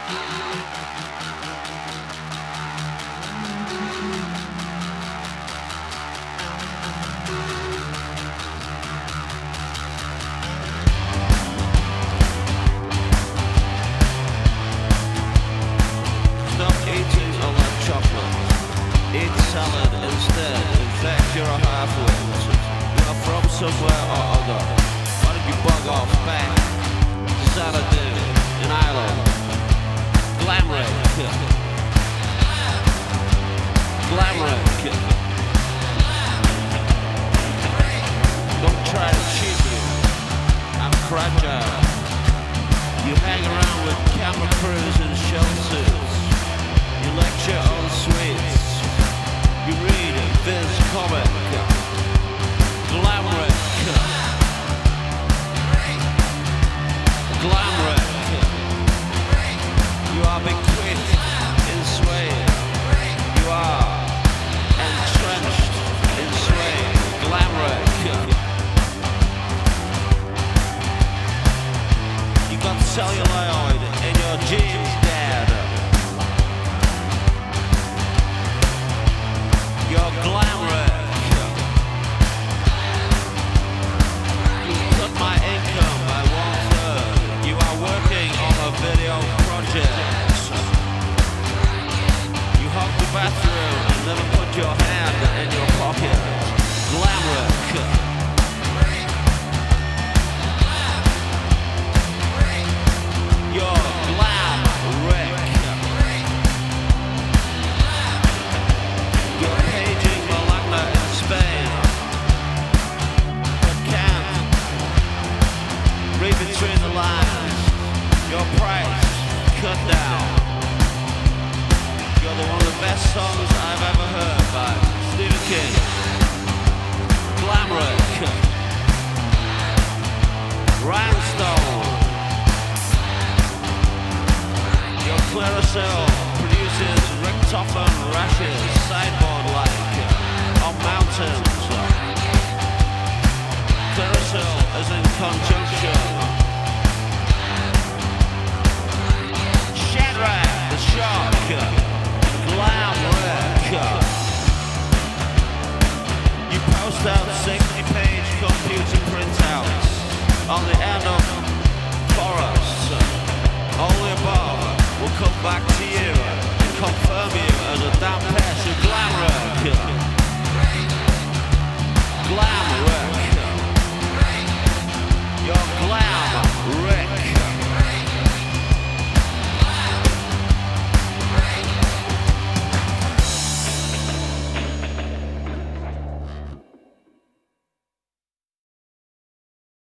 Eat salad instead. In fact, you're a half-wit. You're from somewhere or other. Why don't you bug off back to Xanadu in Ireland? Glamrick. Glamrick. Don't try to cheat me. I'm fragile. You hang around with camera crews in shell suits. You lecture on sweets. You read Viz comic. Glamrick. Glamrick. You are bequeathed in Swade. You are entrenched in Swade. Glamrick. You got celluloid in your jeans, Dad. You're Glamrick. You cut my income by 1/3. You are working on a video project. You hug the bathroom and never put your hand in your pocket. Glamrick. You're Glamrick. You're paging Malagna in Spain, but can't read between the lines. Your price cut down. You're one of the best songs I've ever heard by Stephen King. Glamrick. Rhinestone. Your Claricel produces Rick Topham rashes, sideboard-like, on mountains. Claricel is in conjunction. Shadrach the Shark. Glamrick. You post out 60-page computer printouts on the end of Forest.